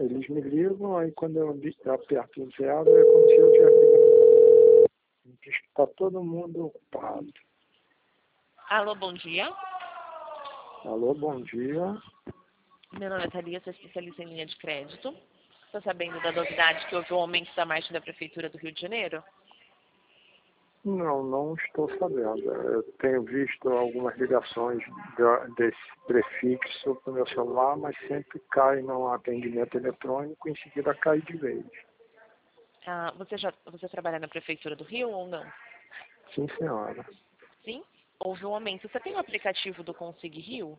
Eles me ligam, aí quando eu aperto o zero, é como se eu tivesse... Diz que está todo mundo ocupado. Alô, bom dia. Alô, bom dia. Meu nome é Thalia, sou especialista em linha de crédito. Estou sabendo da novidade que houve um aumento da margem da Prefeitura do Rio de Janeiro? Não, não estou sabendo. Eu tenho visto algumas ligações desse prefixo para o meu celular, mas sempre cai no atendimento eletrônico e em seguida cai de vez. Ah, você trabalha na Prefeitura do Rio ou não? Sim, senhora. Sim? Houve um aumento. Você tem o aplicativo do Consig Rio?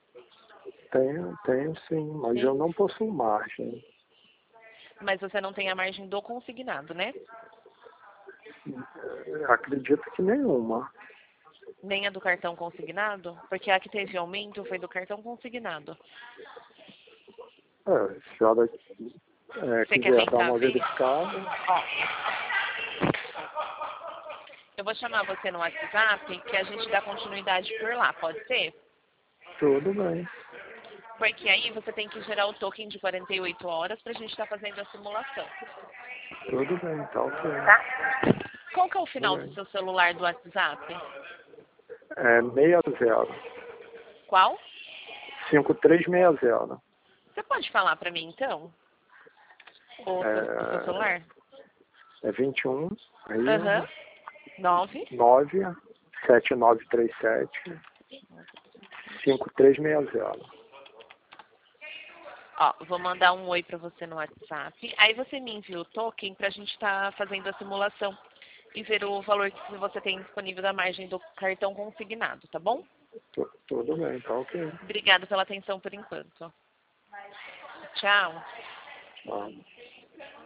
Tenho sim, mas Sim? eu não possuo margem. Mas você não tem a margem do consignado, né? Acredito que nenhuma. Nem a do cartão consignado? Porque a que teve aumento foi do cartão consignado. Se a senhora Você quer quiser dar tentar uma ver? verificada, Eu vou chamar você no WhatsApp que a gente dá continuidade por lá, pode ser? tudo bem. Porque aí você tem que gerar o token de 48 horas pra gente estar fazendo a simulação. Tudo bem, tá ok. Tá? Qual que é o Tudo final do bem. seu celular do WhatsApp? 60. Qual? 5360. Você pode falar pra mim então? O seu celular? É 21, aí, Aham. 9. 97937 5360. Ó, vou mandar um oi pra você no WhatsApp. Aí você me envia o token pra gente estar fazendo a simulação e ver o valor que você tem disponível da margem do cartão consignado, tá bom? Tudo bem, tá ok. Obrigada pela atenção por enquanto. Tchau. Tá.